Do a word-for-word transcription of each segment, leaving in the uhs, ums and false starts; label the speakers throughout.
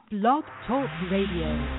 Speaker 1: Blog Talk Radio.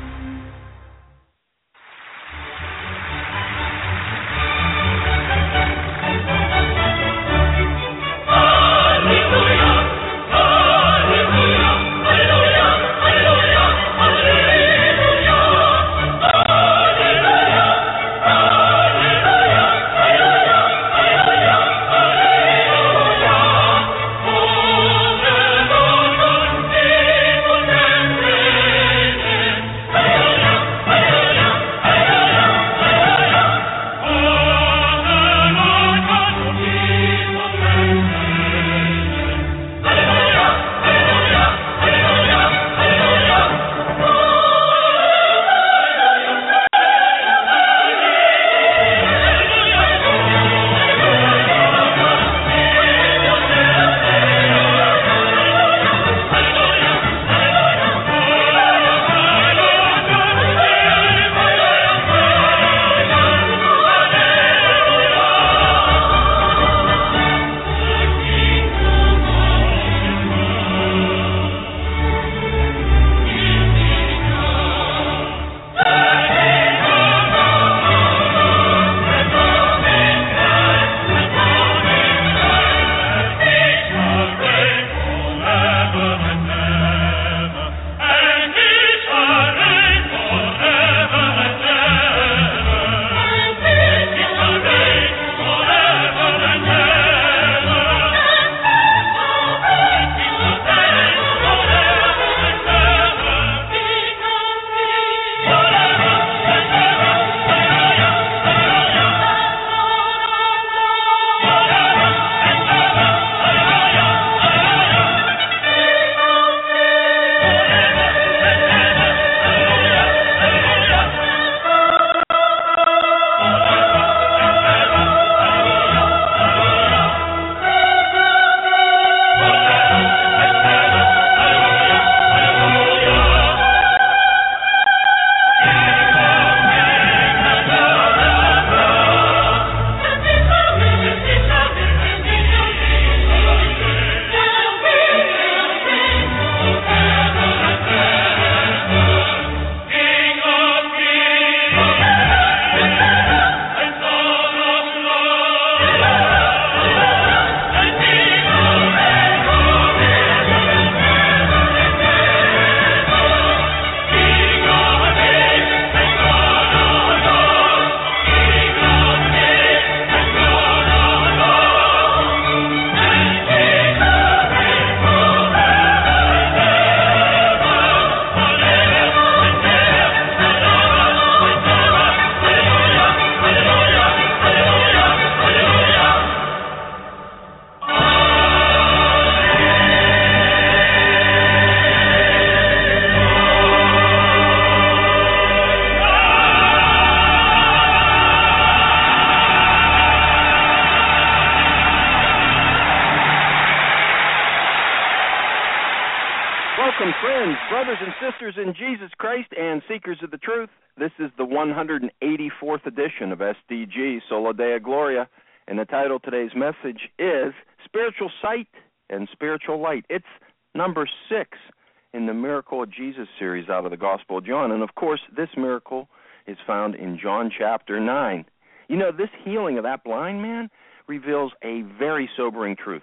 Speaker 2: In Jesus Christ and Seekers of the Truth, this is the one hundred eighty-fourth edition of S D G, Sola Dea Gloria, and the title of today's message is Spiritual Sight and Spiritual Light. It's number six in the Miracle of Jesus series out of the Gospel of John, and of course, this miracle is found in John chapter nine. You know, this healing of that blind man reveals a very sobering truth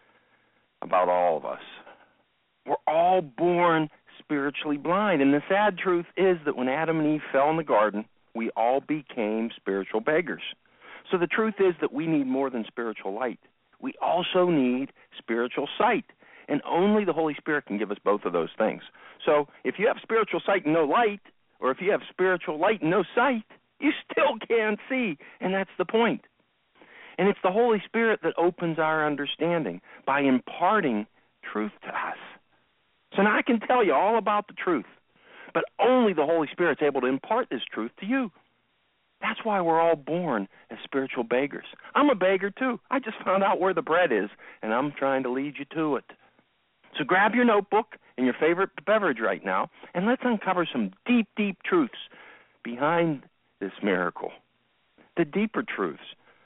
Speaker 2: about all of us. We're all born spiritually blind. And the sad truth is that when Adam and Eve fell in the garden, we all became spiritual beggars. So the truth is that we need more than spiritual light. We also need spiritual sight. And only the Holy Spirit can give us both of those things. So if you have spiritual sight and no light, or if you have spiritual light and no sight, you still can't see. And that's the point. And it's the Holy Spirit that opens our understanding by imparting truth to us. So now I can tell you all about the truth, but only the Holy Spirit's able to impart this truth to you. That's why we're all born as spiritual beggars. I'm a beggar too. I just found out where the bread is, and I'm trying to lead you to it. So grab your notebook and your favorite beverage right now, and let's uncover some deep, deep truths behind this miracle. The deeper truths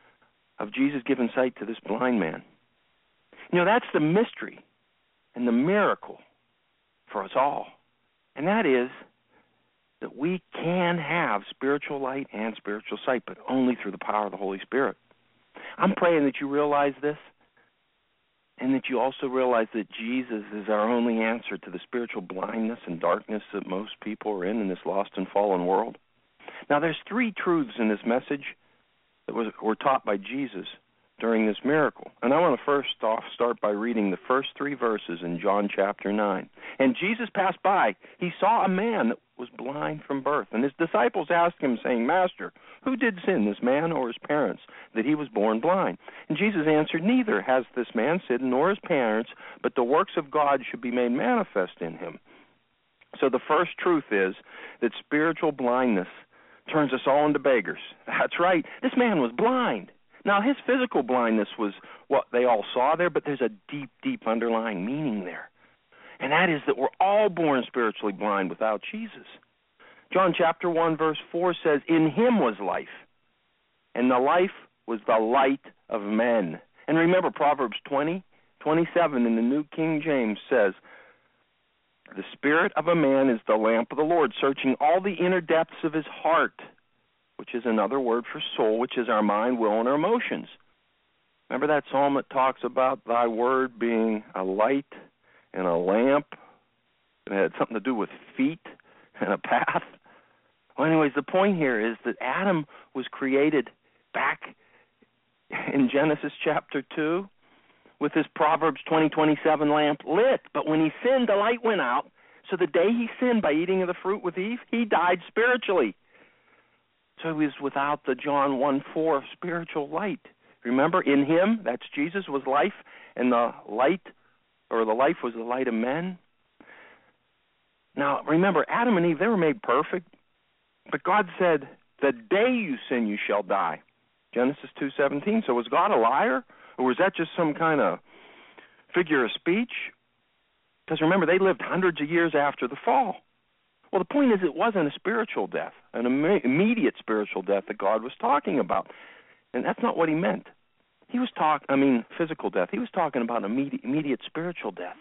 Speaker 2: of Jesus giving sight to this blind man. You know, that's the mystery and the miracle for us all. And that is that we can have spiritual light and spiritual sight, but only through the power of the Holy Spirit. I'm praying that you realize this, and that you also realize that Jesus is our only answer to the spiritual blindness and darkness that most people are in in this lost and fallen world. Now, there's three truths in this message that was, were taught by Jesus during this miracle. And I want to first off start by reading the first three verses in John chapter nine. And Jesus passed by. He saw a man that was blind from birth. And his disciples asked him, saying, Master, who did sin, this man or his parents, that he was born blind? And Jesus answered, Neither has this man sinned nor his parents, but the works of God should be made manifest in him. So the first truth is that spiritual blindness turns us all into beggars. That's right. This man was blind. Now, his physical blindness was what they all saw there, but there's a deep, deep underlying meaning there. And that is that we're all born spiritually blind without Jesus. John chapter one, verse four says, In him was life, and the life was the light of men. And remember, Proverbs twenty, twenty-seven in the New King James says, The spirit of a man is the lamp of the Lord, searching all the inner depths of his heart, which is another word for soul, which is our mind, will, and our emotions. Remember that psalm that talks about thy word being a light and a lamp? It had something to do with feet and a path. Well, anyways, the point here is that Adam was created back in Genesis chapter two with his Proverbs twenty, twenty-seven lamp lit. But when he sinned, the light went out. So the day he sinned by eating of the fruit with Eve, he died spiritually. So he was without the John one four spiritual light. Remember, in him, that's Jesus, was life, and the light, or the life was the light of men. Now, remember, Adam and Eve, they were made perfect, but God said, the day you sin, you shall die. Genesis two seventeen. So was God a liar, or was that just some kind of figure of speech? Because remember, they lived hundreds of years after the fall. Well, the point is, it wasn't a spiritual death, an Im- immediate spiritual death that God was talking about. And that's not what he meant. He was talking, I mean, physical death. He was talking about immediate, immediate spiritual death.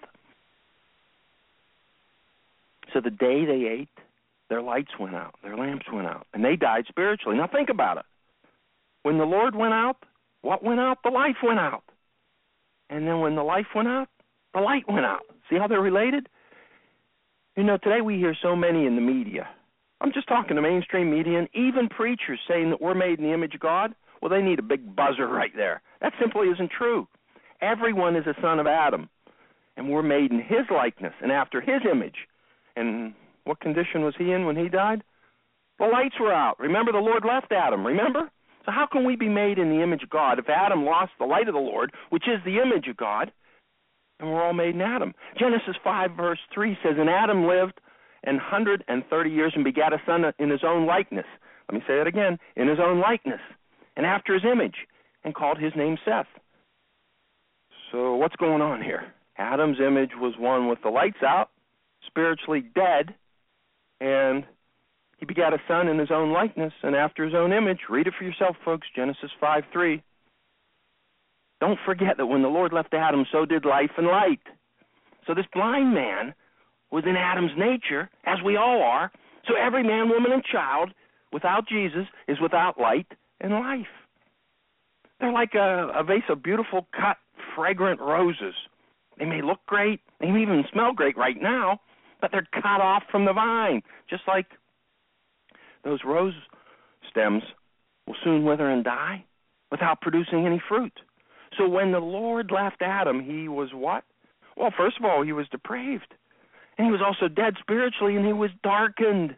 Speaker 2: So the day they ate, their lights went out, their lamps went out, and they died spiritually. Now think about it. When the Lord went out, what went out? The life went out. And then when the life went out, the light went out. See how they're related? You know, today we hear so many in the media. I'm just talking to mainstream media and even preachers saying that we're made in the image of God. Well, they need a big buzzer right there. That simply isn't true. Everyone is a son of Adam, and we're made in his likeness and after his image. And what condition was he in when he died? The lights were out. Remember, the Lord left Adam, remember? So how can we be made in the image of God if Adam lost the light of the Lord, which is the image of God, and we're all made in Adam? Genesis five, verse three says, And Adam lived an hundred and thirty years and begat a son in his own likeness. Let me say that again, in his own likeness, and after his image, and called his name Seth. So what's going on here? Adam's image was one with the lights out, spiritually dead, and he begat a son in his own likeness and after his own image. Read it for yourself, folks, Genesis five three. Don't forget that when the Lord left Adam, so did life and light. So this blind man was in Adam's nature, as we all are. So every man, woman, and child without Jesus is without light and life. They're like a, a vase of beautiful, cut, fragrant roses. They may look great, they may even smell great right now, but they're cut off from the vine, just like those rose stems will soon wither and die without producing any fruit. So when the Lord left Adam, he was what? Well, first of all, he was depraved. And he was also dead spiritually, and he was darkened.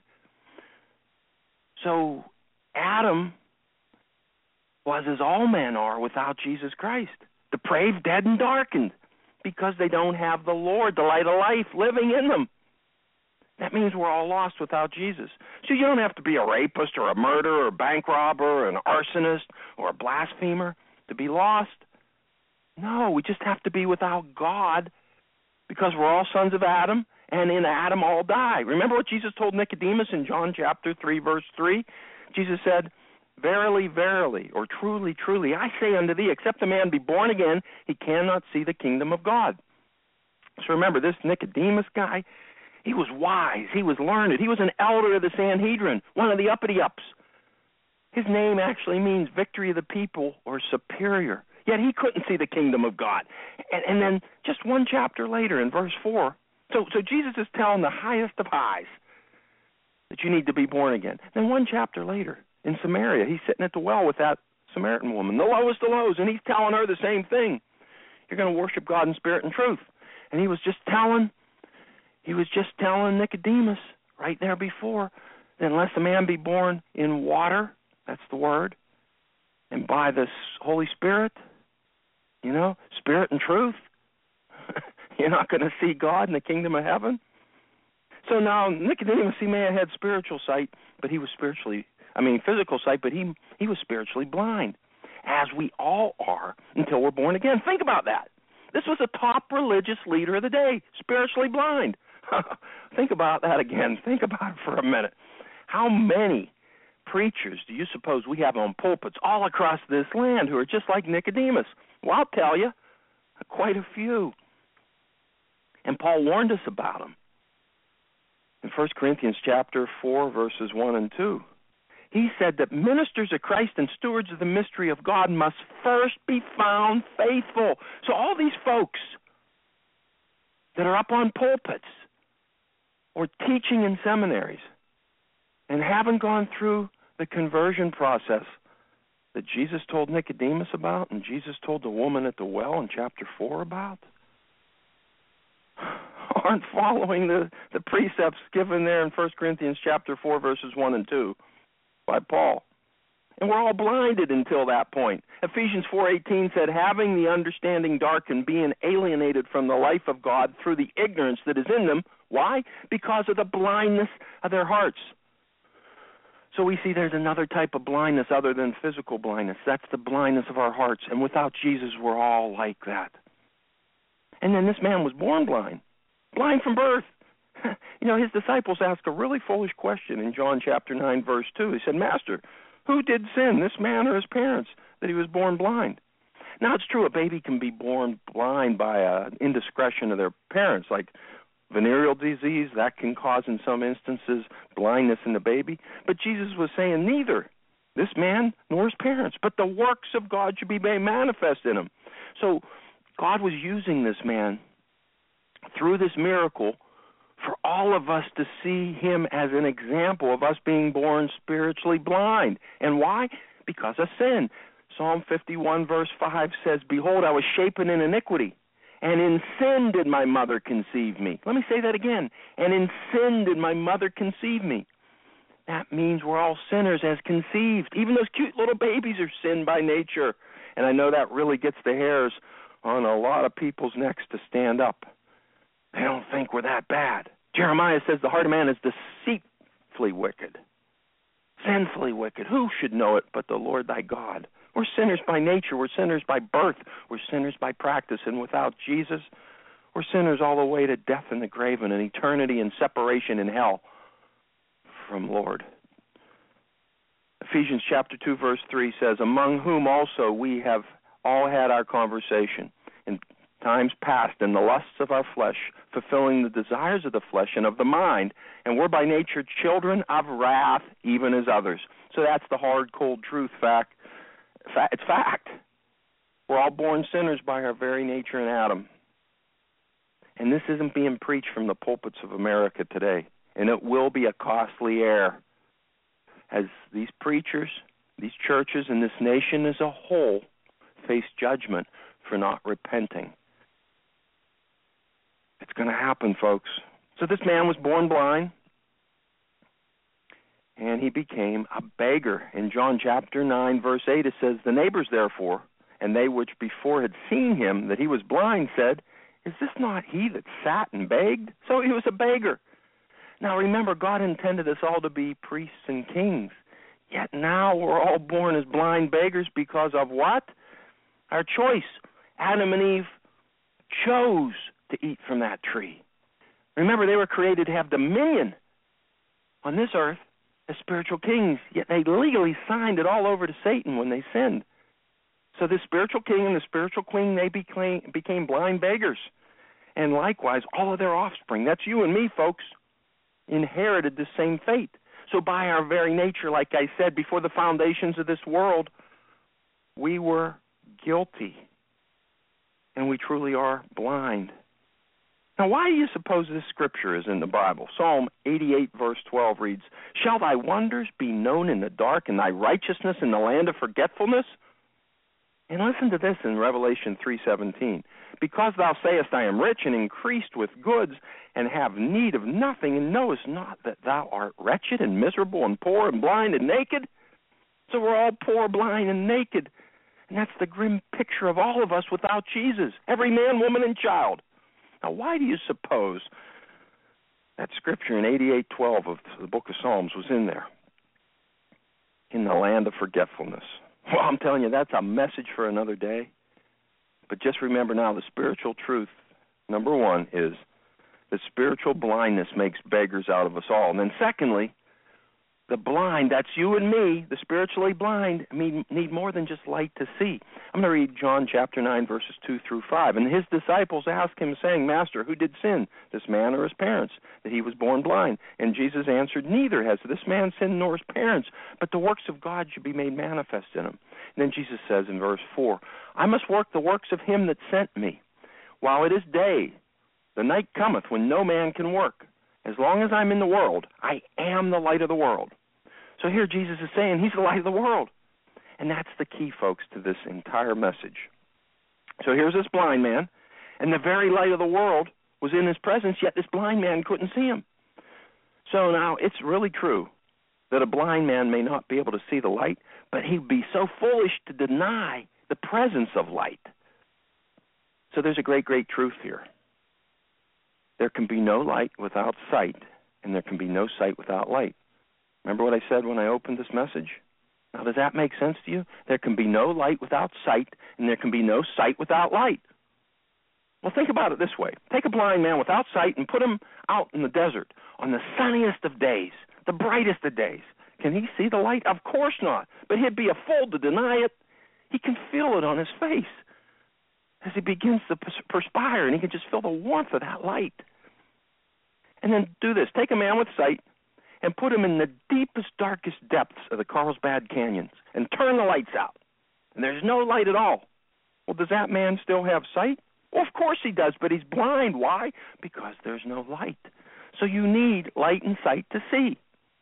Speaker 2: So Adam was as all men are without Jesus Christ. Depraved, dead, and darkened, because they don't have the Lord, the light of life, living in them. That means we're all lost without Jesus. So you don't have to be a rapist or a murderer or a bank robber or an arsonist or a blasphemer to be lost. No, we just have to be without God because we're all sons of Adam, and in Adam all die. Remember what Jesus told Nicodemus in John chapter three, verse three? Jesus said, Verily, verily, or truly, truly, I say unto thee, except a man be born again, he cannot see the kingdom of God. So remember, this Nicodemus guy, He was wise. He was learned. He was an elder of the Sanhedrin, one of the uppity-ups. His name actually means victory of the people or superior. Yet he couldn't see the kingdom of God. And, and then just one chapter later in verse four, so, so Jesus is telling the highest of highs that you need to be born again. Then one chapter later in Samaria, he's sitting at the well with that Samaritan woman, the lowest of lows, and he's telling her the same thing. You're going to worship God in spirit and truth. And he was just telling, he was just telling Nicodemus right there before, that unless a man be born in water, that's the word, and by the Holy Spirit, you know, spirit and truth, you're not going to see God in the kingdom of heaven. So now Nicodemus, he may have had spiritual sight, but he was spiritually, I mean physical sight, but he he was spiritually blind, as we all are until we're born again. Think about that. This was a top religious leader of the day, spiritually blind. Think about that again. Think about it for a minute. How many preachers do you suppose we have on pulpits all across this land who are just like Nicodemus? Well, I'll tell you, quite a few. And Paul warned us about them. In First Corinthians chapter four, verses one and two, he said that ministers of Christ and stewards of the mystery of God must first be found faithful. So all these folks that are up on pulpits or teaching in seminaries and haven't gone through the conversion process that Jesus told Nicodemus about and Jesus told the woman at the well in chapter four about, aren't following the, the precepts given there in First Corinthians chapter four, verses one and two by Paul. And we're all blinded until that point. Ephesians four eighteen said, having the understanding darkened, being alienated from the life of God through the ignorance that is in them. Why? Because of the blindness of their hearts. So we see there's another type of blindness other than physical blindness. That's the blindness of our hearts. And without Jesus, we're all like that. And then this man was born blind, blind from birth. You know, his disciples asked a really foolish question in John chapter nine, verse two. He said, Master, who did sin, this man or his parents, that he was born blind? Now, it's true a baby can be born blind by an indiscretion of their parents, like venereal disease. That can cause, in some instances, blindness in the baby. But Jesus was saying neither this man nor his parents, but the works of God should be made manifest in him. So God was using this man through this miracle for all of us to see him as an example of us being born spiritually blind. And why? Because of sin. Psalm fifty-one, verse five says, behold, I was shapen in iniquity, and in sin did my mother conceive me. Let me say that again. And in sin did my mother conceive me. That means we're all sinners as conceived. Even those cute little babies are sin by nature. And I know that really gets the hairs on a lot of people's necks to stand up. They don't think we're that bad. Jeremiah says the heart of man is deceitfully wicked, sinfully wicked. Who should know it but the Lord thy God? We're sinners by nature. We're sinners by birth. We're sinners by practice. And without Jesus, we're sinners all the way to death in the grave and an eternity and separation in hell from Lord. Ephesians chapter two, verse three says, among whom also we have all had our conversation in times past in the lusts of our flesh, fulfilling the desires of the flesh and of the mind, and we're by nature children of wrath, even as others. So that's the hard, cold truth fact. It's fact. We're all born sinners by our very nature in Adam. And this isn't being preached from the pulpits of America today. And it will be a costly error as these preachers, these churches, and this nation as a whole face judgment for not repenting. It's going to happen, folks. So this man was born blind, and he became a beggar. In John chapter nine, verse eight, it says, the neighbors, therefore, and they which before had seen him, that he was blind, said, is this not he that sat and begged? So he was a beggar. Now remember, God intended us all to be priests and kings. Yet now we're all born as blind beggars because of what? Our choice. Adam and Eve chose to eat from that tree. Remember, they were created to have dominion on this earth as spiritual kings, yet they legally signed it all over to Satan when they sinned. So the spiritual king and the spiritual queen, they became, became blind beggars. and likewise all of their offspring. That's you and me, folks, inherited the same fate. So by our very nature, like I said, before the foundations of this world, we were guilty, and we truly are blind. Now, why do you suppose this scripture is in the Bible? Psalm eighty-eight, verse twelve reads, "Shall thy wonders be known in the dark, and thy righteousness in the land of forgetfulness?" And listen to this in Revelation three seventeen. "Because thou sayest, I am rich and increased with goods, and have need of nothing, and knowest not that thou art wretched and miserable and poor and blind and naked." So we're all poor, blind, and naked. And that's the grim picture of all of us without Jesus, every man, woman, and child. Now, why do you suppose that scripture in eighty-eight twelve of the book of Psalms was in there? In the land of forgetfulness. Well, I'm telling you, that's a message for another day. But just remember now, the spiritual truth, number one, is that spiritual blindness makes beggars out of us all. And then secondly, the blind, that's you and me, the spiritually blind, need more than just light to see. I'm going to read John chapter nine, verses two through five. "And his disciples asked him, saying, Master, who did sin, this man or his parents, that he was born blind? And Jesus answered, Neither has this man sinned nor his parents, but the works of God should be made manifest in him." And then Jesus says in verse four, "I must work the works of him that sent me, while it is day. The night cometh when no man can work. As long as I'm in the world, I am the light of the world." So here Jesus is saying he's the light of the world. And that's the key, folks, to this entire message. So here's this blind man, and the very light of the world was in his presence, yet this blind man couldn't see him. So now it's really true that a blind man may not be able to see the light, but he'd be so foolish to deny the presence of light. So there's a great, great truth here. There can be no light without sight, and there can be no sight without light. Remember what I said when I opened this message? Now, does that make sense to you? There can be no light without sight, and there can be no sight without light. Well, think about it this way. Take a blind man without sight and put him out in the desert on the sunniest of days, the brightest of days. Can he see the light? Of course not. But he'd be a fool to deny it. He can feel it on his face as he begins to perspire, and he can just feel the warmth of that light. And then do this. Take a man with sight and put him in the deepest, darkest depths of the Carlsbad Canyons and turn the lights out. And there's no light at all. Well, does that man still have sight? Well, of course he does, but he's blind. Why? Because there's no light. So you need light and sight to see.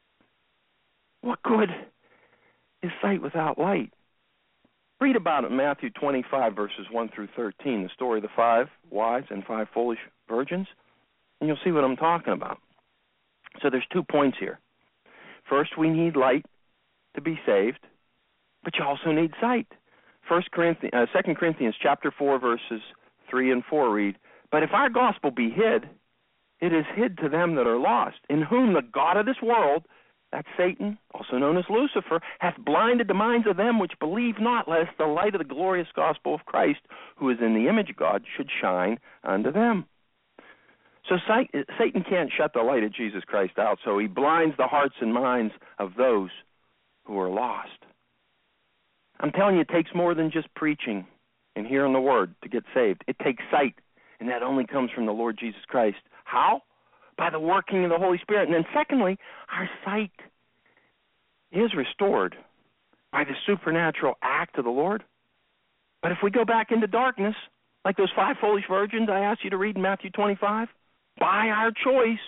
Speaker 2: What good is sight without light? Read about it in Matthew twenty-five, verses one through thirteen, the story of the five wise and five foolish virgins, and you'll see what I'm talking about. So there's two points here. First, we need light to be saved, but you also need sight. First Corinthians, uh, Second Corinthians chapter four, verses three and four read, "But if our gospel be hid, it is hid to them that are lost, in whom the God of this world," that's Satan, also known as Lucifer, "hath blinded the minds of them which believe not, lest the light of the glorious gospel of Christ, who is in the image of God, should shine unto them." So Satan can't shut the light of Jesus Christ out, so he blinds the hearts and minds of those who are lost. I'm telling you, it takes more than just preaching and hearing the word to get saved. It takes sight, and that only comes from the Lord Jesus Christ. How? By the working of the Holy Spirit. And then secondly, our sight is restored by the supernatural act of the Lord. But if we go back into darkness, like those five foolish virgins I asked you to read in Matthew twenty-five, by our choice,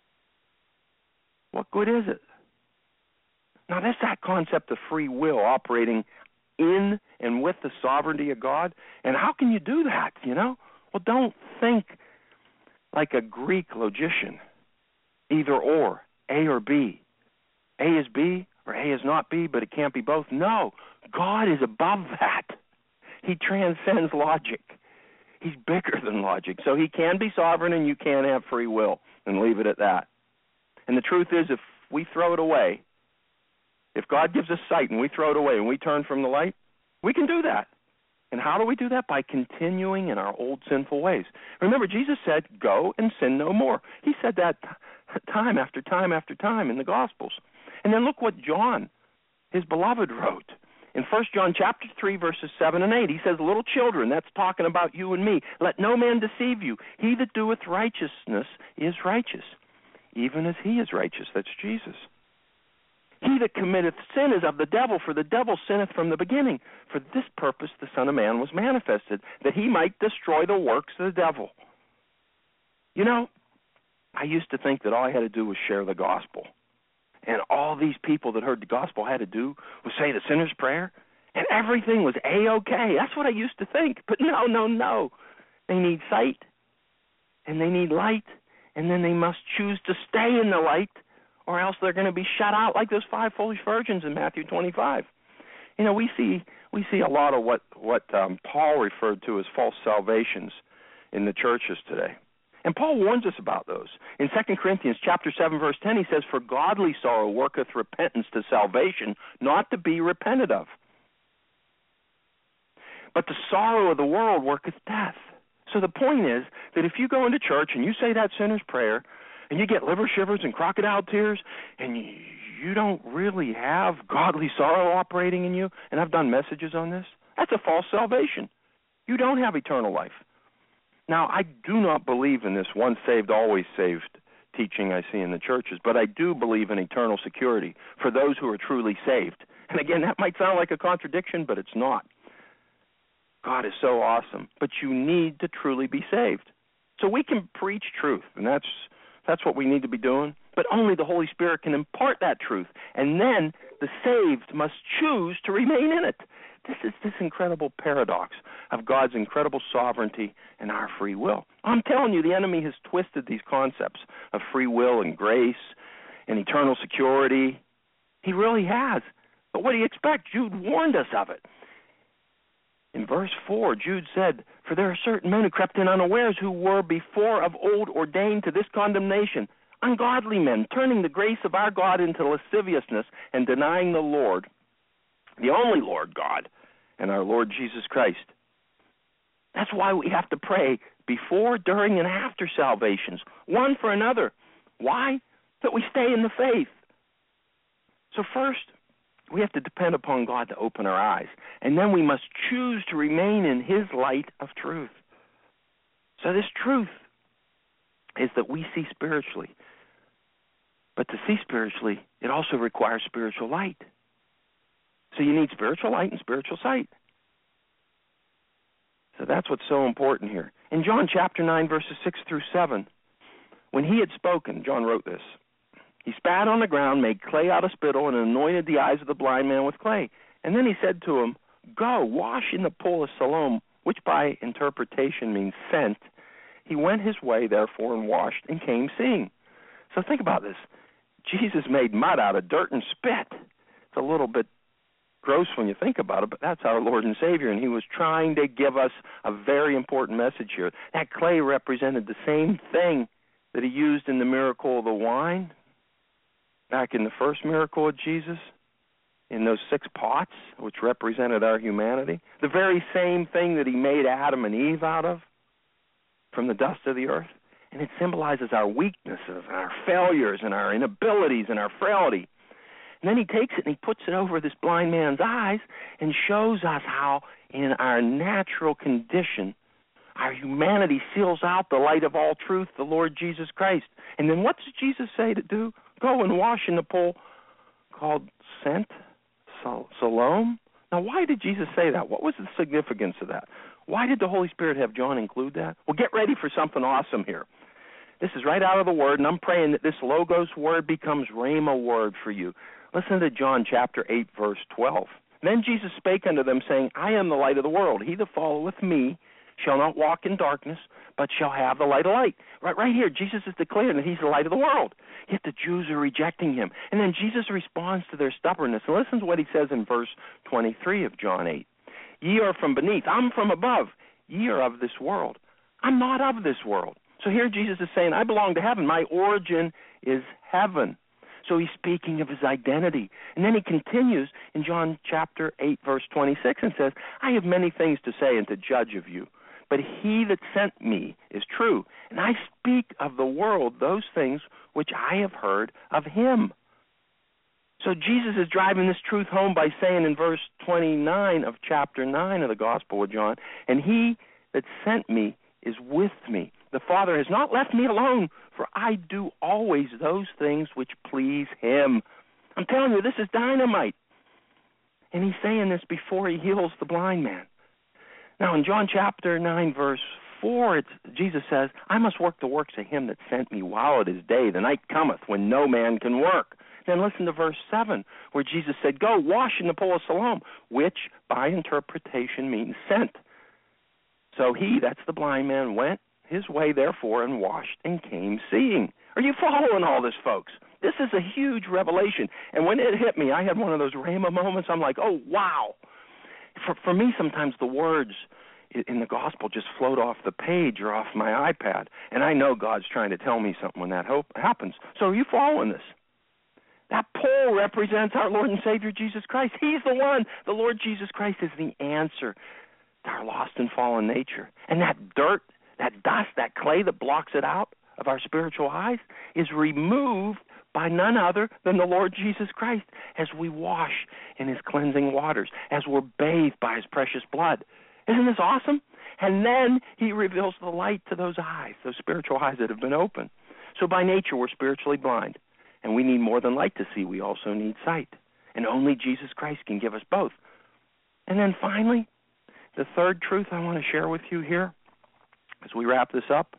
Speaker 2: what good is it? Now, that's that concept of free will operating in and with the sovereignty of God. And how can you do that, you know? Well, don't think like a Greek logician, either or, A or B. A is B or A is not B, but it can't be both. No, God is above that. He transcends logic. He's bigger than logic. So he can be sovereign and you can have free will, and leave it at that. And the truth is, if we throw it away, if God gives us sight and we throw it away and we turn from the light, we can do that. And how do we do that? By continuing in our old sinful ways. Remember, Jesus said, go and sin no more. He said that time after time after time in the Gospels. And then look what John, his beloved, wrote In First John chapter three, verses seven and eight, he says, little children, that's talking about you and me, let no man deceive you. He that doeth righteousness is righteous, even as he is righteous. That's Jesus. He that committeth sin is of the devil, for the devil sinneth from the beginning. For this purpose the Son of Man was manifested, that he might destroy the works of the devil. You know, I used to think that all I had to do was share the gospel. And all these people that heard the gospel had to do was say the sinner's prayer, and everything was A-okay. That's what I used to think. But no, no, no. They need sight, and they need light, and then they must choose to stay in the light, or else they're going to be shut out like those five foolish virgins in Matthew twenty-five. You know, we see we see a lot of what, what um, Paul referred to as false salvations in the churches today. And Paul warns us about those. In Second Corinthians chapter seven, verse ten, he says, for godly sorrow worketh repentance to salvation, not to be repented of. But the sorrow of the world worketh death. So the point is that if you go into church and you say that sinner's prayer, and you get liver shivers and crocodile tears, and you, you don't really have godly sorrow operating in you, and I've done messages on this, that's a false salvation. You don't have eternal life. Now, I do not believe in this once saved, always saved teaching I see in the churches, but I do believe in eternal security for those who are truly saved. And again, that might sound like a contradiction, but it's not. God is so awesome, but you need to truly be saved. So we can preach truth, and that's That's what we need to be doing. But only the Holy Spirit can impart that truth. And then the saved must choose to remain in it. This is this incredible paradox of God's incredible sovereignty and our free will. I'm telling you, the enemy has twisted these concepts of free will and grace and eternal security. He really has. But what do you expect? Jude warned us of it. In verse four, Jude said, for there are certain men who crept in unawares, who were before of old ordained to this condemnation, ungodly men, turning the grace of our God into lasciviousness and denying the Lord, the only Lord God, and our Lord Jesus Christ. That's why we have to pray before, during, and after salvations, one for another. Why? That we stay in the faith. So first, we have to depend upon God to open our eyes. And then we must choose to remain in his light of truth. So this truth is that we see spiritually. But to see spiritually, it also requires spiritual light. So you need spiritual light and spiritual sight. So that's what's so important here. In John chapter nine, verses six through seven, when he had spoken, John wrote this, he spat on the ground, made clay out of spittle, and anointed the eyes of the blind man with clay. And then he said to him, go, wash in the pool of Siloam, which by interpretation means sent. He went his way, therefore, and washed, and came seeing. So think about this. Jesus made mud out of dirt and spit. It's a little bit gross when you think about it, but that's our Lord and Savior, and he was trying to give us a very important message here. That clay represented the same thing that he used in the miracle of the wine, back in the first miracle of Jesus, in those six pots, which represented our humanity. The very same thing that he made Adam and Eve out of, from the dust of the earth. And it symbolizes our weaknesses, our failures, and our inabilities, and our frailty. And then he takes it and he puts it over this blind man's eyes and shows us how, in our natural condition, our humanity seals out the light of all truth, the Lord Jesus Christ. And then what does Jesus say to do? Go and wash in the pool called Sent, Siloam. Now, why did Jesus say that? What was the significance of that? Why did the Holy Spirit have John include that? Well, get ready for something awesome here. This is right out of the Word, and I'm praying that this Logos word becomes Rhema word for you. Listen to John chapter eight, verse twelve. Then Jesus spake unto them, saying, I am the light of the world. He that followeth me shall not walk in darkness, but shall have the light of light. Right, right here, Jesus is declaring that he's the light of the world. Yet the Jews are rejecting him. And then Jesus responds to their stubbornness. And listen to what he says in verse twenty-three of John eight. Ye are from beneath, I'm from above. Ye are of this world. I'm not of this world. So here Jesus is saying, I belong to heaven. My origin is heaven. So he's speaking of his identity. And then he continues in John chapter eight, verse twenty-six, and says, I have many things to say and to judge of you, but he that sent me is true, and I speak of the world those things which I have heard of him. So Jesus is driving this truth home by saying in verse twenty-nine of chapter nine of the Gospel of John, and he that sent me is with me. The Father has not left me alone, for I do always those things which please him. I'm telling you, this is dynamite. And he's saying this before he heals the blind man. Now, in John chapter nine, verse four, it's, Jesus says, I must work the works of him that sent me while it is day. The night cometh when no man can work. Then listen to verse seven, where Jesus said, go wash in the pool of Siloam, which by interpretation means sent. So he, that's the blind man, went his way, therefore, and washed and came seeing. Are you following all this, folks? This is a huge revelation. And when it hit me, I had one of those Rhema moments. I'm like, oh, wow. For, for me, sometimes the words in the gospel just float off the page or off my iPad. And I know God's trying to tell me something when that hope happens. So are you following this? That pole represents our Lord and Savior, Jesus Christ. He's the one. The Lord Jesus Christ is the answer to our lost and fallen nature. And that dirt, that dust, that clay that blocks it out of our spiritual eyes is removed by none other than the Lord Jesus Christ as we wash in his cleansing waters, as we're bathed by his precious blood. Isn't this awesome? And then he reveals the light to those eyes, those spiritual eyes that have been opened. So by nature, we're spiritually blind, and we need more than light to see. We also need sight. And only Jesus Christ can give us both. And then finally, the third truth I want to share with you here as we wrap this up.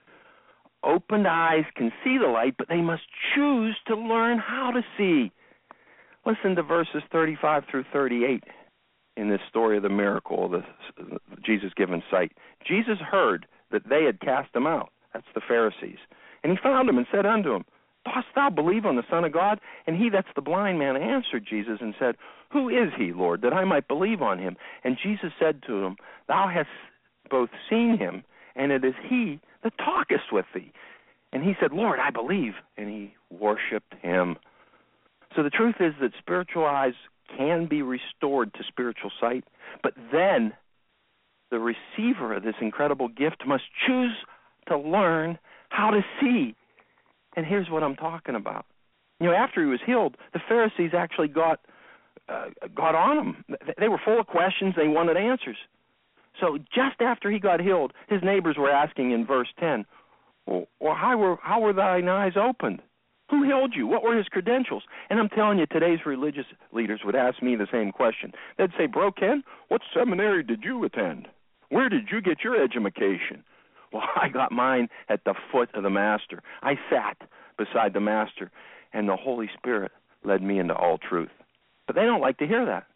Speaker 2: Opened eyes can see the light, but they must choose to learn how to see. Listen to verses thirty-five through thirty-eight in this story of the miracle, the, Jesus given sight. Jesus heard that they had cast him out. That's the Pharisees. And he found him and said unto him, dost thou believe on the Son of God? And he, that's the blind man, answered Jesus and said, who is he, Lord, that I might believe on him? And Jesus said to him, thou hast both seen him, and it is he that talketh with thee. And he said, Lord, I believe. And he worshipped him. So the truth is that spiritual eyes can be restored to spiritual sight, but then the receiver of this incredible gift must choose to learn how to see. And here's what I'm talking about. You know, after he was healed, the Pharisees actually got uh, got on him. They were full of questions. They wanted answers. So just after he got healed, his neighbors were asking in verse ten, well, well how were how were thine eyes opened? Who healed you? What were his credentials? And I'm telling you, today's religious leaders would ask me the same question. They'd say, Bro Ken, what seminary did you attend? Where did you get your education? Well, I got mine at the foot of the Master. I sat beside the Master, and the Holy Spirit led me into all truth. But they don't like to hear that.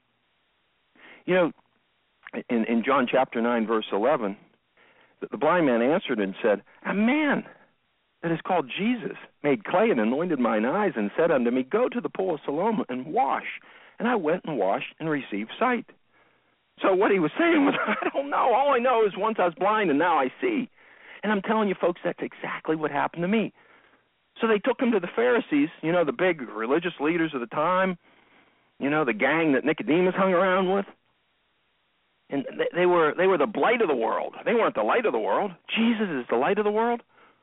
Speaker 2: You know, in, in John chapter nine, verse eleven, the, the blind man answered and said, a man that is called Jesus made clay and anointed mine eyes and said unto me, go to the pool of Siloam and wash. And I went and washed and received sight. So what he was saying was, I don't know. All I know is once I was blind and now I see. And I'm telling you, folks, that's exactly what happened to me. So they took him to the Pharisees, you know, the big religious leaders of the time, you know, the gang that Nicodemus hung around with. And they, they were they were the blight of the world. They weren't the light of the world. Jesus is the light of the world.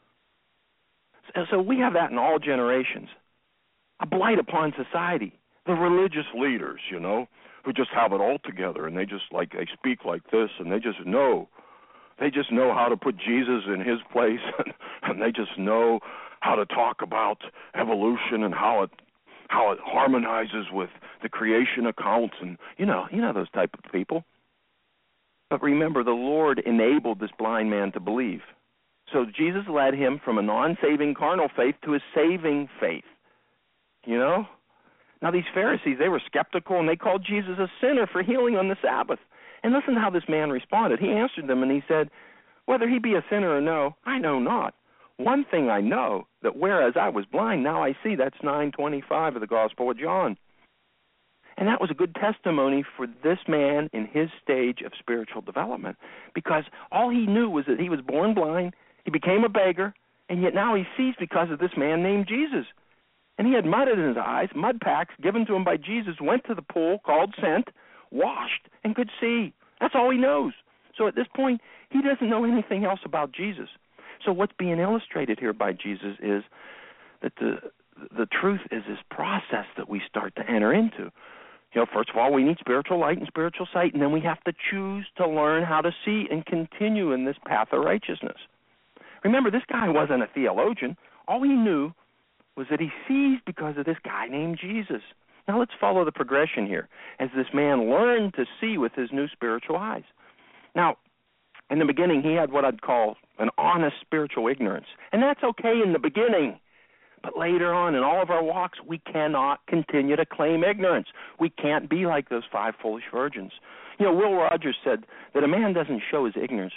Speaker 2: So, so we have that in all generations, a blight upon society. The religious leaders, you know, who just have it all together, and they just like they speak like this, and they just know. They just know how to put Jesus in his place, and, and they just know how to talk about evolution and how it how it harmonizes with the creation accounts, and you know, you know those type of people. But remember, the Lord enabled this blind man to believe. So Jesus led him from a non-saving carnal faith to a saving faith. You know? Now these Pharisees, they were skeptical, and they called Jesus a sinner for healing on the Sabbath. And listen to how this man responded. He answered them, and he said, whether he be a sinner or no, I know not. One thing I know, that whereas I was blind, now I see. That's nine twenty-five of the Gospel of John. And that was a good testimony for this man in his stage of spiritual development, because all he knew was that he was born blind, he became a beggar, and yet now he sees because of this man named Jesus. And he had mud in his eyes, mud packs given to him by Jesus, went to the pool called Sent, washed, and could see. That's all he knows. So at this point, he doesn't know anything else about Jesus. So what's being illustrated here by Jesus is that the the truth is this process that we start to enter into. You know, first of all, we need spiritual light and spiritual sight, and then we have to choose to learn how to see and continue in this path of righteousness. Remember, this guy wasn't a theologian. All he knew was that he sees because of this guy named Jesus. Now let's follow the progression here as this man learned to see with his new spiritual eyes. Now, in the beginning, he had what I'd call an honest spiritual ignorance, and that's okay in the beginning. But later on in all of our walks, we cannot continue to claim ignorance. We can't be like those five foolish virgins. You know, Will Rogers said that a man doesn't show his ignorance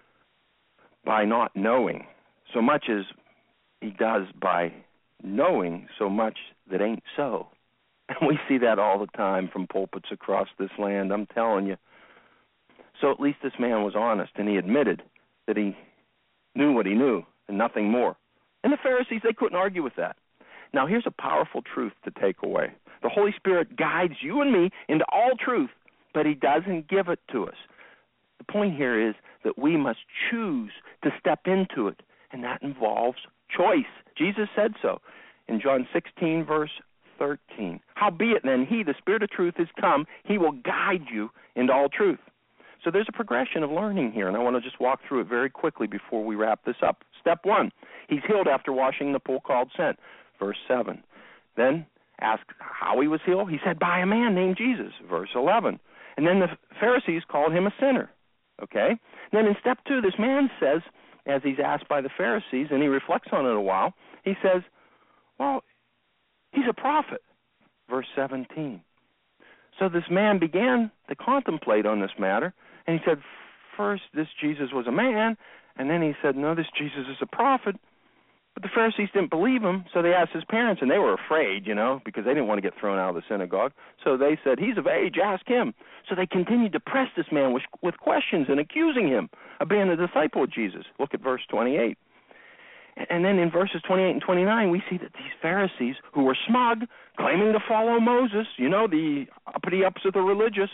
Speaker 2: by not knowing so much as he does by knowing so much that ain't so. And we see that all the time from pulpits across this land, I'm telling you. So at least this man was honest, and he admitted that he knew what he knew and nothing more. And the Pharisees, they couldn't argue with that. Now, here's a powerful truth to take away. The Holy Spirit guides you and me into all truth, but he doesn't give it to us. The point here is that we must choose to step into it, and that involves choice. Jesus said so in John sixteen, verse thirteen. Howbeit then, he, the Spirit of truth, is come. He will guide you into all truth. So there's a progression of learning here, and I want to just walk through it very quickly before we wrap this up. Step one, he's healed after washing the pool called Sent, verse seven. Then asked how he was healed. He said, by a man named Jesus, verse eleven. And then the Pharisees called him a sinner, okay? Then in step two, this man says, as he's asked by the Pharisees, and he reflects on it a while, he says, well, he's a prophet, verse seventeen. So this man began to contemplate on this matter, and he said, first, this Jesus was a man, and then he said, no, this Jesus is a prophet. But the Pharisees didn't believe him, so they asked his parents, and they were afraid, you know, because they didn't want to get thrown out of the synagogue. So they said, he's of age, ask him. So they continued to press this man with, with questions and accusing him of being a disciple of Jesus. Look at verse twenty-eight. And then in verses twenty-eight and twenty-nine, we see that these Pharisees, who were smug, claiming to follow Moses, you know, the uppity-ups of the religious,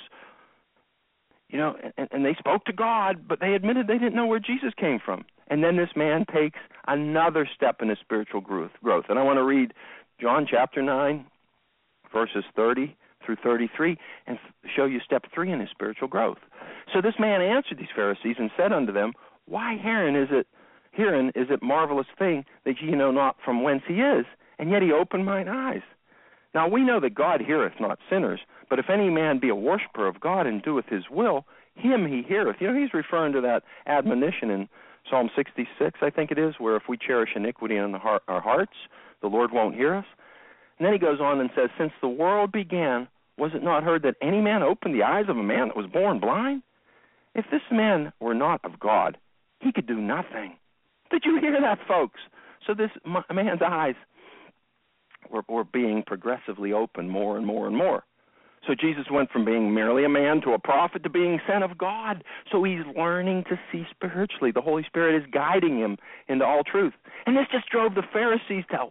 Speaker 2: you know, and, and they spoke to God, but they admitted they didn't know where Jesus came from. And then this man takes another step in his spiritual growth. growth. And I want to read John chapter nine, verses thirty through thirty-three, and show you step three in his spiritual growth. So this man answered these Pharisees and said unto them, why herein is it Herein is it marvelous thing that ye know not from whence he is, and yet he opened mine eyes. Now we know that God heareth not sinners, but if any man be a worshipper of God and doeth his will, him he heareth. You know, he's referring to that admonition in Psalm sixty-six, I think it is, where if we cherish iniquity in the heart, our hearts, the Lord won't hear us. And then he goes on and says, since the world began, was it not heard that any man opened the eyes of a man that was born blind? If this man were not of God, he could do nothing. Did you hear that, folks? So this man's eyes were, were being progressively opened more and more and more. So Jesus went from being merely a man to a prophet to being sent of God. So he's learning to see spiritually. The Holy Spirit is guiding him into all truth. And this just drove the Pharisees to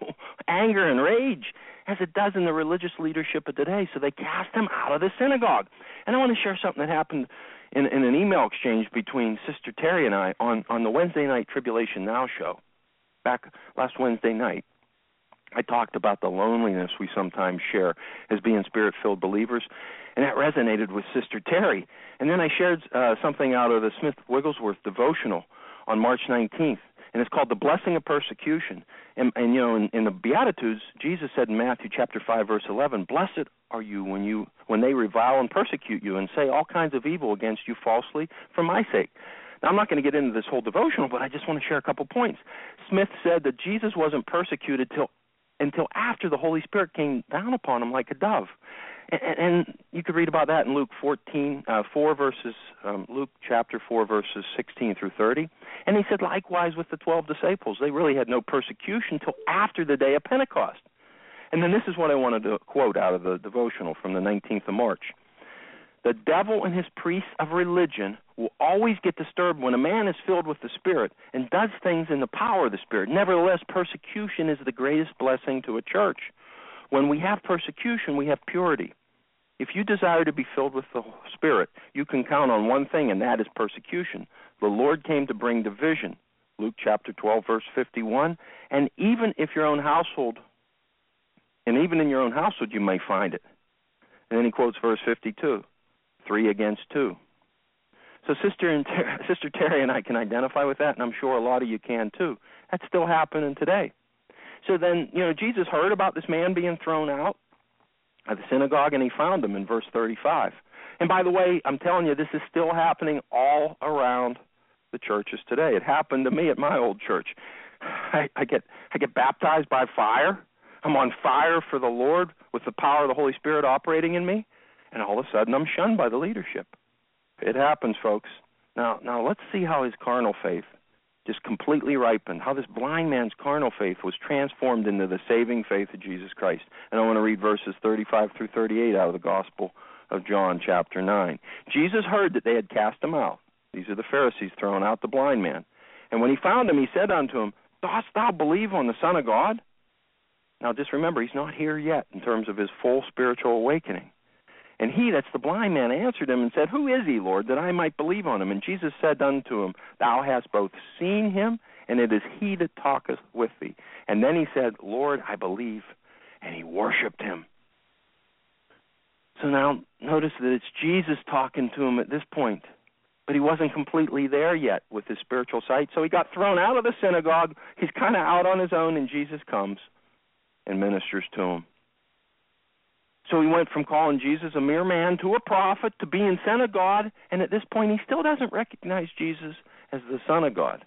Speaker 2: anger and rage, as it does in the religious leadership of today. So they cast him out of the synagogue. And I want to share something that happened In, in an email exchange between Sister Terry and I on, on the Wednesday night Tribulation Now show. Back last Wednesday night, I talked about the loneliness we sometimes share as being Spirit-filled believers, and that resonated with Sister Terry. And then I shared uh, something out of the Smith Wigglesworth devotional on March nineteenth, and it's called The Blessing of Persecution. And, and you know, in, in the Beatitudes, Jesus said in Matthew chapter five, verse eleven, blessed are you when you when they revile and persecute you and say all kinds of evil against you falsely for my sake. Now, I'm not going to get into this whole devotional, but I just want to share a couple points. Smith said that Jesus wasn't persecuted till until after the Holy Spirit came down upon him like a dove. And, and you could read about that in Luke fourteen, uh, four verses, um, Luke chapter four, verses sixteen through thirty. And he said likewise with the twelve disciples. They really had no persecution till after the day of Pentecost. And then this is what I wanted to quote out of the devotional from the nineteenth of March. The devil and his priests of religion will always get disturbed when a man is filled with the Spirit and does things in the power of the Spirit. Nevertheless, persecution is the greatest blessing to a church. When we have persecution, we have purity. If you desire to be filled with the Spirit, you can count on one thing, and that is persecution. The Lord came to bring division, Luke chapter twelve, verse fifty-one, and even if your own household And even in your own household, you may find it. And then he quotes verse fifty-two, three against two. So Sister and Ter- Sister Terry and I can identify with that, and I'm sure a lot of you can too. That's still happening today. So then, you know, Jesus heard about this man being thrown out of the synagogue, and he found him in verse thirty-five. And by the way, I'm telling you, this is still happening all around the churches today. It happened to me at my old church. I, I get I get baptized by fire. I'm on fire for the Lord with the power of the Holy Spirit operating in me, and all of a sudden I'm shunned by the leadership. It happens, folks. Now, now let's see how his carnal faith just completely ripened, how this blind man's carnal faith was transformed into the saving faith of Jesus Christ. And I want to read verses thirty-five through thirty-eight out of the Gospel of John, chapter nine. Jesus heard that they had cast him out. These are the Pharisees throwing out the blind man. And when he found him, he said unto him, Dost thou believe on the Son of God? Now just remember, he's not here yet in terms of his full spiritual awakening. And he, that's the blind man, answered him and said, Who is he, Lord, that I might believe on him? And Jesus said unto him, Thou hast both seen him, and it is he that talketh with thee. And then he said, Lord, I believe. And he worshipped him. So now notice that it's Jesus talking to him at this point. But he wasn't completely there yet with his spiritual sight. So he got thrown out of the synagogue. He's kind of out on his own, and Jesus comes and ministers to him. So he went from calling Jesus a mere man to a prophet to being sent of God, and at this point he still doesn't recognize Jesus as the Son of God.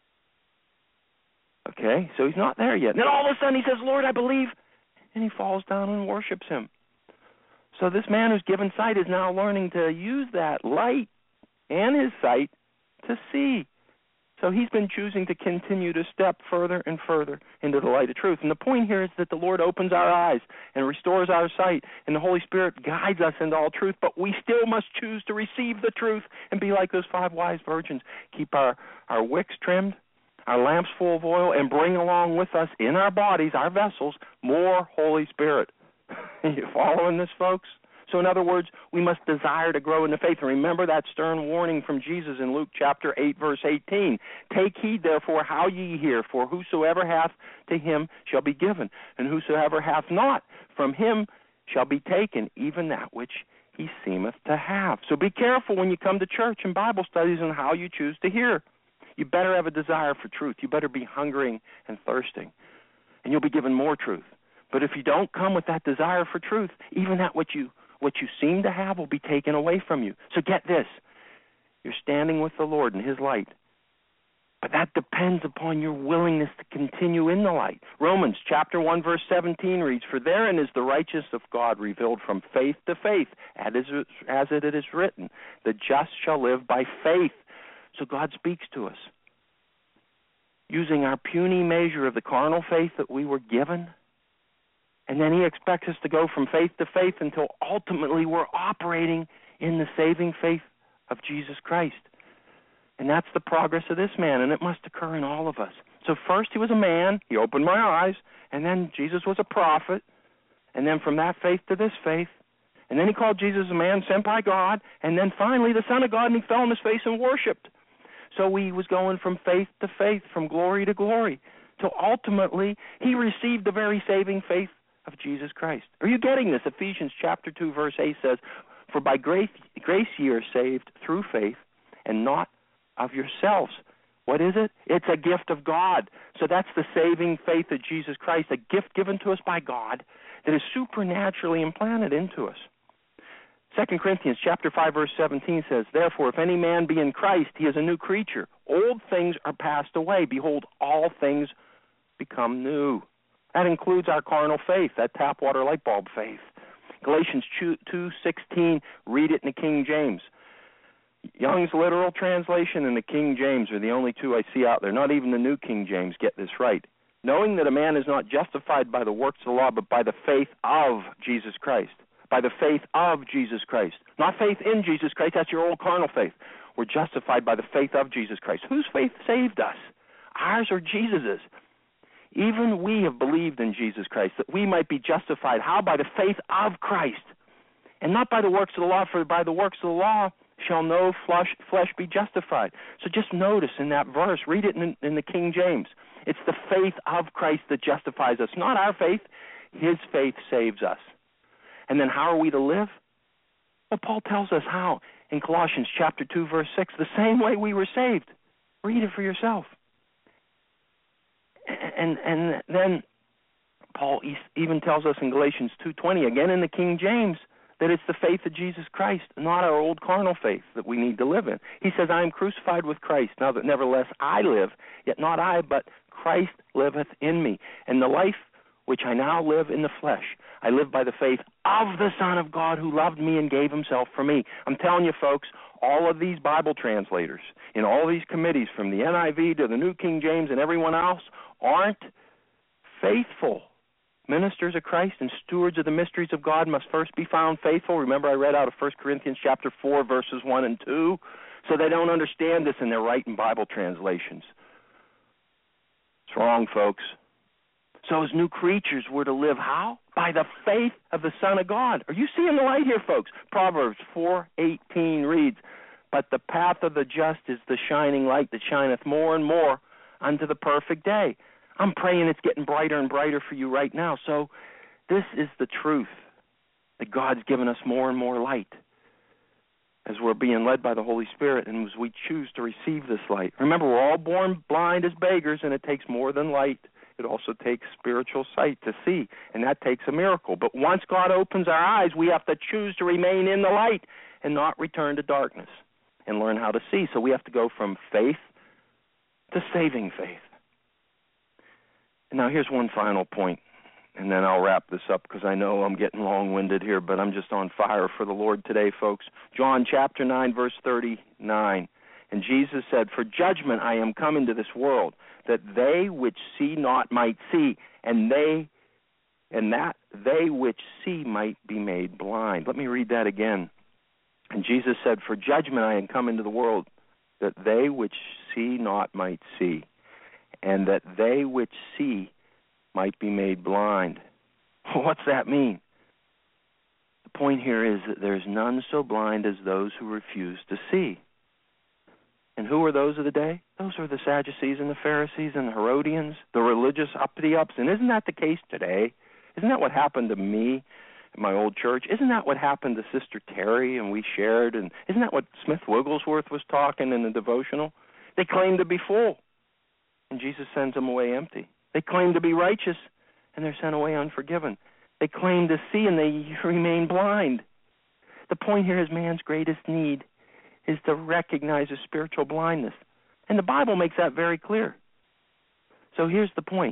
Speaker 2: Okay, so he's not there yet. And then all of a sudden he says, Lord, I believe, and he falls down and worships him. So this man who's given sight is now learning to use that light and his sight to see. So he's been choosing to continue to step further and further into the light of truth. And the point here is that the Lord opens our eyes and restores our sight, and the Holy Spirit guides us into all truth, but we still must choose to receive the truth and be like those five wise virgins. Keep our, our wicks trimmed, our lamps full of oil, and bring along with us in our bodies, our vessels, more Holy Spirit. You following this, folks? So in other words, we must desire to grow in the faith. And remember that stern warning from Jesus in Luke chapter eight, verse eighteen. Take heed, therefore, how ye hear, for whosoever hath to him shall be given, and whosoever hath not, from him shall be taken, even that which he seemeth to have. So be careful when you come to church and Bible studies and how you choose to hear. You better have a desire for truth. You better be hungering and thirsting, and you'll be given more truth. But if you don't come with that desire for truth, even that what you what you seem to have will be taken away from you. So get this. You're standing with the Lord in his light. But that depends upon your willingness to continue in the light. Romans chapter one, verse seventeen reads, For therein is the righteousness of God revealed from faith to faith, as it is written, The just shall live by faith. So God speaks to us. Using our puny measure of the carnal faith that we were given, and then he expects us to go from faith to faith until ultimately we're operating in the saving faith of Jesus Christ. And that's the progress of this man, and it must occur in all of us. So first he was a man, he opened my eyes, and then Jesus was a prophet, and then from that faith to this faith, and then he called Jesus a man sent by God, and then finally the Son of God, and he fell on his face and worshipped. So he was going from faith to faith, from glory to glory, till ultimately he received the very saving faith of Jesus Christ. Are you getting this? Ephesians chapter two, verse eight says, For by grace, grace ye are saved through faith, and not of yourselves. What is it? It's a gift of God. So that's the saving faith of Jesus Christ, a gift given to us by God that is supernaturally implanted into us. Second Corinthians chapter five, verse seventeen says, Therefore, if any man be in Christ, he is a new creature. Old things are passed away. Behold, all things become new. That includes our carnal faith, that tap water light bulb faith. Galatians two sixteen, read it in the King James. Young's literal translation and the King James are the only two I see out there. Not even the New King James get this right. Knowing that a man is not justified by the works of the law, but by the faith of Jesus Christ. By the faith of Jesus Christ. Not faith in Jesus Christ, that's your old carnal faith. We're justified by the faith of Jesus Christ. Whose faith saved us? Ours or Jesus's? Even we have believed in Jesus Christ, that we might be justified. How? By the faith of Christ. And not by the works of the law, for by the works of the law shall no flesh, flesh be justified. So just notice in that verse, read it in, in the King James. It's the faith of Christ that justifies us, not our faith. His faith saves us. And then how are we to live? Well, Paul tells us how in Colossians chapter two, verse six, the same way we were saved. Read it for yourself. And and then Paul even tells us in Galatians two twenty, again in the King James, that it's the faith of Jesus Christ, not our old carnal faith that we need to live in. He says, I am crucified with Christ, now that nevertheless I live, yet not I, but Christ liveth in me. And the life which I now live in the flesh, I live by the faith of the Son of God who loved me and gave himself for me. I'm telling you, folks, all of these Bible translators in all these committees, from the N I V to the New King James and everyone else, aren't faithful. Ministers of Christ and stewards of the mysteries of God must first be found faithful. Remember I read out of First Corinthians chapter four, verses one and two? So they don't understand this and they're writing Bible translations. It's wrong, folks. So as new creatures, we're to live how? By the faith of the Son of God. Are you seeing the light here, folks? Proverbs four eighteen reads, but the path of the just is the shining light that shineth more and more unto the perfect day. I'm praying it's getting brighter and brighter for you right now. So this is the truth, that God's given us more and more light as we're being led by the Holy Spirit and as we choose to receive this light. Remember, we're all born blind as beggars, and it takes more than light. It also takes spiritual sight to see, and that takes a miracle. But once God opens our eyes, we have to choose to remain in the light and not return to darkness and learn how to see. So we have to go from faith to saving faith. And now here's one final point, and then I'll wrap this up because I know I'm getting long-winded here, but I'm just on fire for the Lord today, folks. John chapter nine, verse thirty-nine. And Jesus said, for judgment I am come into this world, that they which see not might see, and they and that they which see might be made blind. Let me read that again. And Jesus said, for judgment I am come into the world, that they which see not might see, and that they which see might be made blind. What's that mean? The point here is that there's none so blind as those who refuse to see. And who are those of the day? Those are the Sadducees and the Pharisees and the Herodians, the religious uppity-ups. And isn't that the case today? Isn't that what happened to me in my old church? Isn't that what happened to Sister Terry and we shared? And isn't that what Smith Wigglesworth was talking in the devotional? They claim to be full, and Jesus sends them away empty. They claim to be righteous, and they're sent away unforgiven. They claim to see, and they remain blind. The point here is man's greatest need is to recognize his spiritual blindness. And the Bible makes that very clear. So here's the point.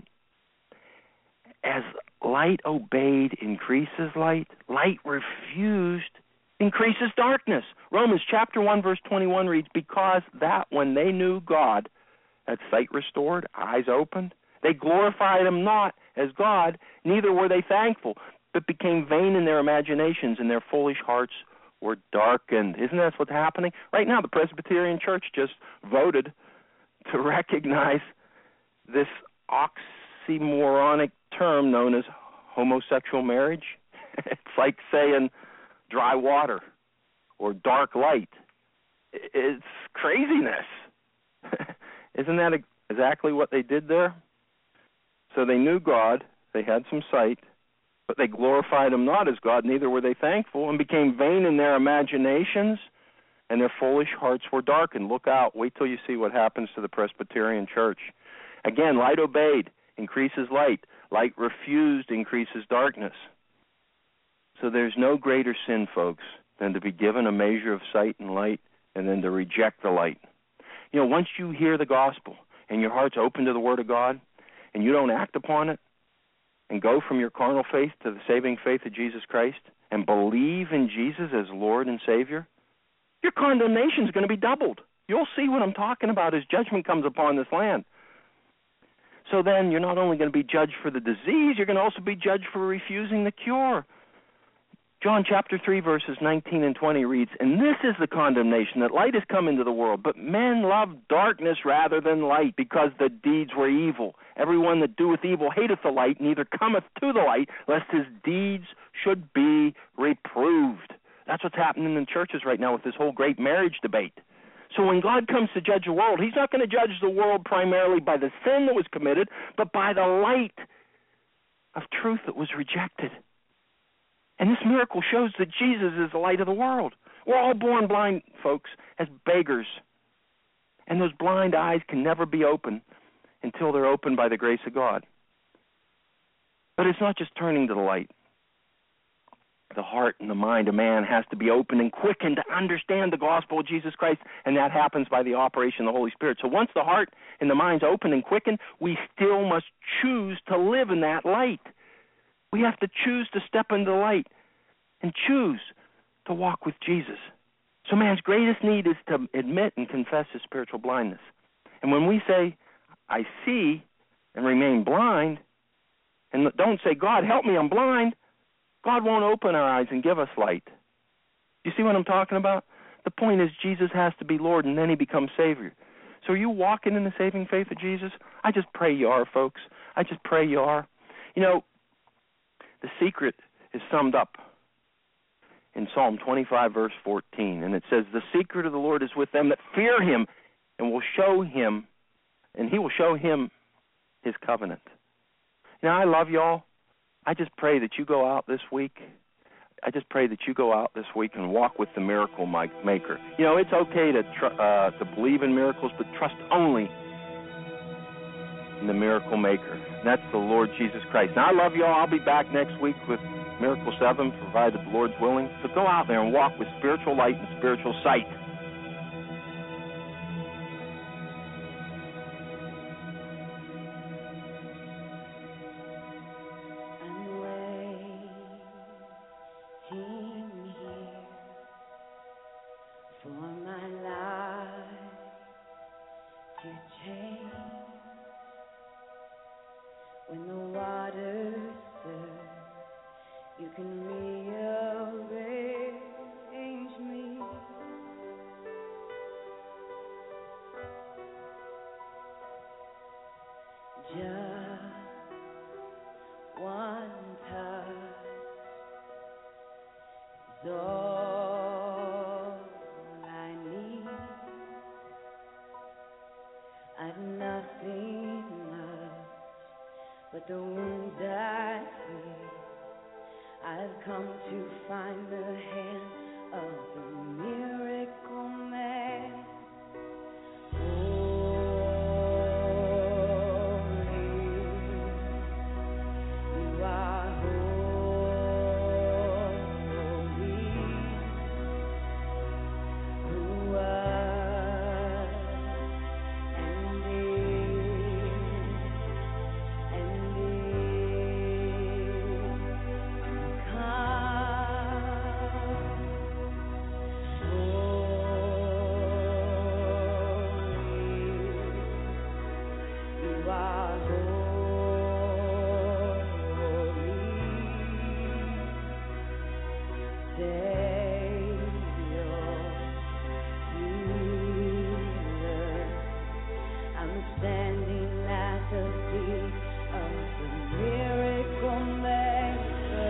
Speaker 2: As light obeyed increases light, light refused increases darkness. Romans chapter one, verse twenty-one reads, because that when they knew God, had sight restored, eyes opened, they glorified him not as God, neither were they thankful, but became vain in their imaginations, and their foolish hearts were darkened. Isn't that what's happening? Right now, the Presbyterian Church just voted to recognize this oxymoronic term known as homosexual marriage. It's like saying dry water or dark light. It's craziness. Isn't that exactly what they did there? So they knew God, they had some sight, but they glorified him not as God, neither were they thankful, and became vain in their imaginations, and their foolish hearts were darkened. Look out. Wait till you see what happens to the Presbyterian Church. Again, light obeyed increases light. Light refused increases darkness. So there's no greater sin, folks, than to be given a measure of sight and light and then to reject the light. You know, once you hear the gospel and your heart's open to the Word of God and you don't act upon it, and go from your carnal faith to the saving faith of Jesus Christ and believe in Jesus as Lord and Savior, your condemnation is going to be doubled. You'll see what I'm talking about as judgment comes upon this land. So then you're not only going to be judged for the disease, you're going to also be judged for refusing the cure. John chapter three, verses nineteen and twenty reads, and this is the condemnation, that light has come into the world, but men love darkness rather than light, because the deeds were evil. Everyone that doeth evil hateth the light, neither cometh to the light, lest his deeds should be reproved. That's what's happening in churches right now with this whole great marriage debate. So when God comes to judge the world, he's not going to judge the world primarily by the sin that was committed, but by the light of truth that was rejected. And this miracle shows that Jesus is the light of the world. We're all born blind, folks, as beggars. And those blind eyes can never be opened until they're opened by the grace of God. But it's not just turning to the light. The heart and the mind of man has to be opened and quickened to understand the gospel of Jesus Christ, and that happens by the operation of the Holy Spirit. So once the heart and the mind's open and quickened, we still must choose to live in that light. We have to choose to step into the light and choose to walk with Jesus. So man's greatest need is to admit and confess his spiritual blindness. And when we say, I see, and remain blind, and don't say, God, help me, I'm blind, God won't open our eyes and give us light. You see what I'm talking about? The point is Jesus has to be Lord, and then he becomes Savior. So are you walking in the saving faith of Jesus? I just pray you are, folks. I just pray you are. You know, the secret is summed up in Psalm twenty-five, verse fourteen, and it says, the secret of the Lord is with them that fear him, and will show him, and he will show him his covenant. You know, I love y'all. I just pray that you go out this week. I just pray that you go out this week and walk with the miracle maker. You know, it's okay to tr- uh, to believe in miracles, but trust only in the miracle maker. And that's the Lord Jesus Christ. Now, I love y'all. I'll be back next week with Miracle seven, provided the Lord's willing. So go out there and walk with spiritual light and spiritual sight.
Speaker 3: When the waters stir, you can rearrange me. Just one touch is all I need. I've nothing much but the wounds I see. I've come to find the hand of the miracle man. Holy, you are holy. Who was and is and is to come. Holy, you are holy. Savior, healer, I'm standing at the feet of the miracle maker.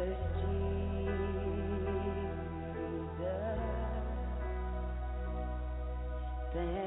Speaker 3: Jesus. Thank